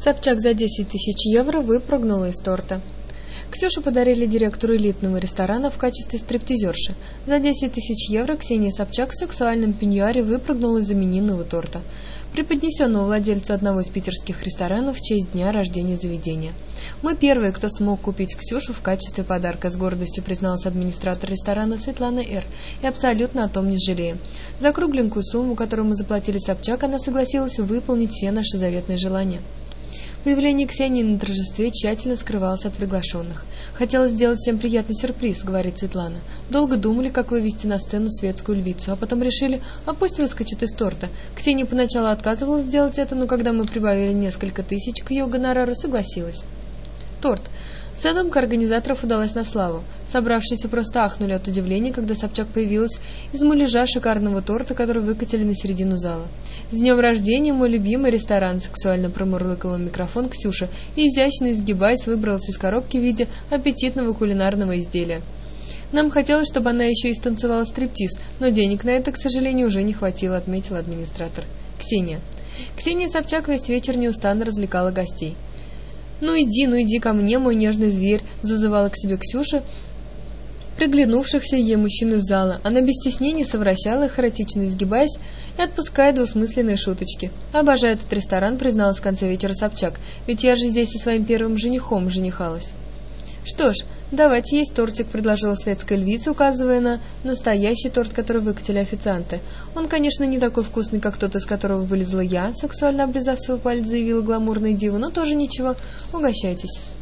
Собчак за 10 тысяч евро выпрыгнула из торта. Ксюшу подарили директору элитного ресторана в качестве стриптизерши. За 10 тысяч евро Ксения Собчак в сексуальном пеньюаре выпрыгнула из именинного торта, преподнесенного владельцу одного из питерских ресторанов в честь дня рождения заведения. «Мы первые, кто смог купить Ксюшу в качестве подарка», — с гордостью призналась администратор ресторана Светлана Р. И абсолютно о том не жалеем. За кругленькую сумму, которую мы заплатили Собчак, она согласилась выполнить все наши заветные желания. Появление Ксении на торжестве тщательно скрывалось от приглашенных. «Хотелось сделать всем приятный сюрприз», — говорит Светлана. «Долго думали, как вывести на сцену светскую львицу, а потом решили, а пусть выскочит из торта. Ксения поначалу отказывалась сделать это, но когда мы прибавили несколько тысяч к ее гонорару, согласилась». Торт. Задумка организаторов удалась на славу. Собравшиеся просто ахнули от удивления, когда Собчак появилась из муляжа шикарного торта, который выкатили на середину зала. «С днем рождения, мой любимый ресторан!» — сексуально промурлыкала в микрофон Ксюша и, изящно изгибаясь, выбралась из коробки в виде аппетитного кулинарного изделия. «Нам хотелось, чтобы она еще и станцевала стриптиз, но денег на это, к сожалению, уже не хватило», — отметил администратор. Ксения. Ксения Собчак весь вечер неустанно развлекала гостей. Ну иди ко мне, мой нежный зверь», — зазывала к себе Ксюша приглянувшихся ей мужчин из зала. Она без стеснения совращала их, эротично изгибаясь и отпуская двусмысленные шуточки. «Обожаю этот ресторан», — призналась в конце вечера Собчак, «ведь я же здесь со своим первым женихом женихалась». «Что ж, давайте есть тортик», — предложила светская львица, указывая на настоящий торт, который выкатили официанты. «Он, конечно, не такой вкусный, как тот, из которого вылезла я», — сексуально облизав свой палец, заявила гламурная дива, «но тоже ничего, угощайтесь».